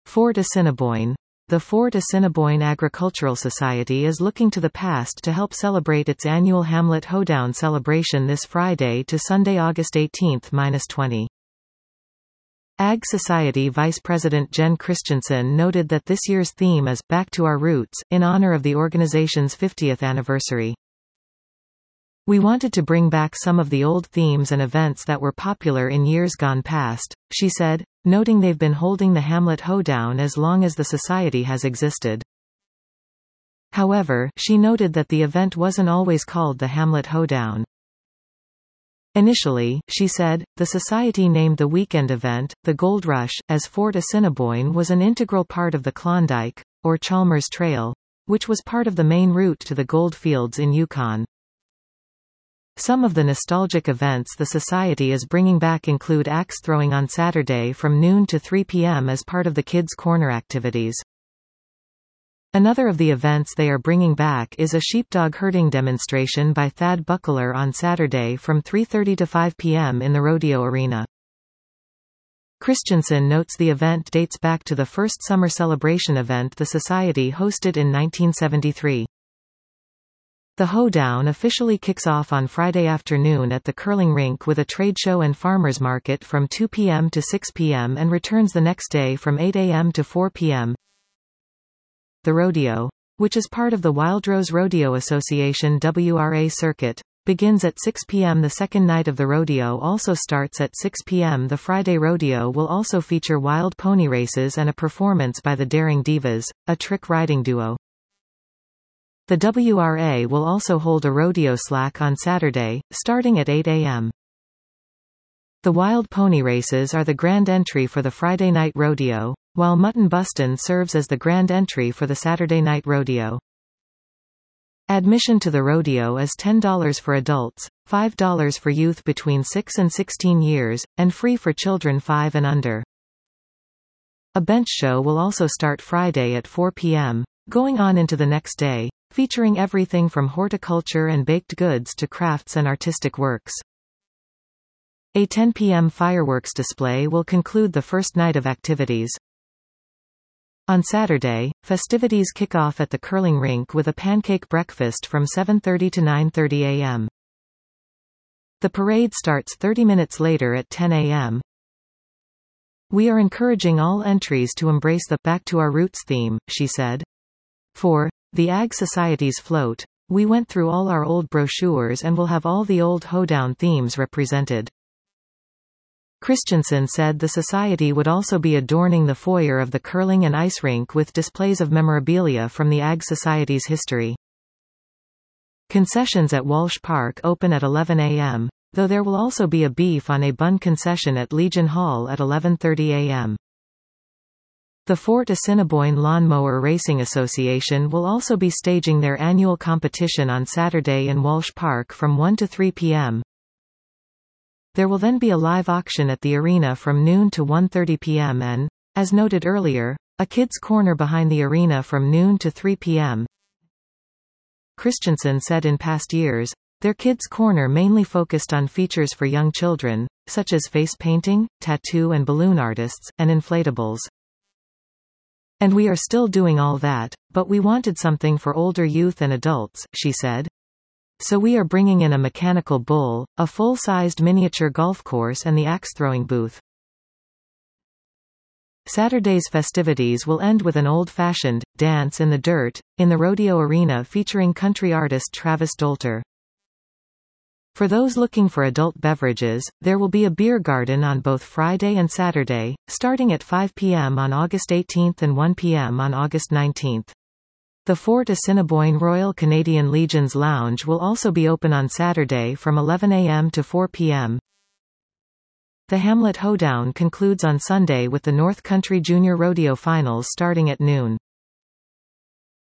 Fort Assiniboine. The Fort Assiniboine Agricultural Society is looking to the past to help celebrate its annual Hamlet Hoedown celebration this Friday to Sunday, August 18-20. Ag Society Vice President Jen Christensen noted that this year's theme is "Back to Our Roots," in honor of the organization's 50th anniversary. "We wanted to bring back some of the old themes and events that were popular in years gone past," she said, noting they've been holding the Hamlet Hoedown as long as the society has existed. However, she noted that the event wasn't always called the Hamlet Hoedown. Initially, she said, the society named the weekend event, the Gold Rush, as Fort Assiniboine was an integral part of the Klondike, or Chalmers Trail, which was part of the main route to the gold fields in Yukon. Some of the nostalgic events the society is bringing back include axe throwing on Saturday from noon to 3 p.m. as part of the Kids' Corner activities. Another of the events they are bringing back is a sheepdog herding demonstration by Thad Buckler on Saturday from 3:30 to 5 p.m. in the rodeo arena. Christensen notes the event dates back to the first summer celebration event the society hosted in 1973. The Hoedown officially kicks off on Friday afternoon at the curling rink with a trade show and farmers market from 2 p.m. to 6 p.m. and returns the next day from 8 a.m. to 4 p.m. The rodeo, which is part of the Wildrose Rodeo Association WRA circuit, begins at 6 p.m. The second night of the rodeo also starts at 6 p.m. The Friday rodeo will also feature wild pony races and a performance by the Daring Divas, a trick riding duo. The WRA will also hold a rodeo slack on Saturday, starting at 8 a.m. The wild pony races are the grand entry for the Friday night rodeo, while Mutton Bustin' serves as the grand entry for the Saturday night rodeo. Admission to the rodeo is $10 for adults, $5 for youth between 6 and 16 years, and free for children 5 and under. A bench show will also start Friday at 4 p.m., going on into the next day, featuring everything from horticulture and baked goods to crafts and artistic works. A 10 p.m. fireworks display will conclude the first night of activities. On Saturday, festivities kick off at the curling rink with a pancake breakfast from 7:30 to 9:30 a.m. The parade starts 30 minutes later at 10 a.m. "We are encouraging all entries to embrace the Back to Our Roots theme," she said. For the Ag Society's float, we went through all our old brochures and will have all the old Hoedown themes represented. Christensen said the society would also be adorning the foyer of the curling and ice rink with displays of memorabilia from the Ag Society's history. Concessions at Walsh Park open at 11 a.m., though there will also be a beef on a bun concession at Legion Hall at 11:30 a.m. The Fort Assiniboine Lawnmower Racing Association will also be staging their annual competition on Saturday in Walsh Park from 1 to 3 p.m. There will then be a live auction at the arena from noon to 1:30 p.m. and, as noted earlier, a kids' corner behind the arena from noon to 3 p.m. Christensen said in past years, their kids' corner mainly focused on features for young children, such as face painting, tattoo and balloon artists, and inflatables. "And we are still doing all that, but we wanted something for older youth and adults," she said. "So we are bringing in a mechanical bull, a full-sized miniature golf course and the axe-throwing booth." Saturday's festivities will end with an old-fashioned dance in the dirt, in the rodeo arena featuring country artist Travis Dolter. For those looking for adult beverages, there will be a beer garden on both Friday and Saturday, starting at 5 p.m. on August 18 and 1 p.m. on August 19. The Fort Assiniboine Royal Canadian Legion's Lounge will also be open on Saturday from 11 a.m. to 4 p.m. The Hamlet Hoedown concludes on Sunday with the North Country Junior Rodeo Finals starting at noon.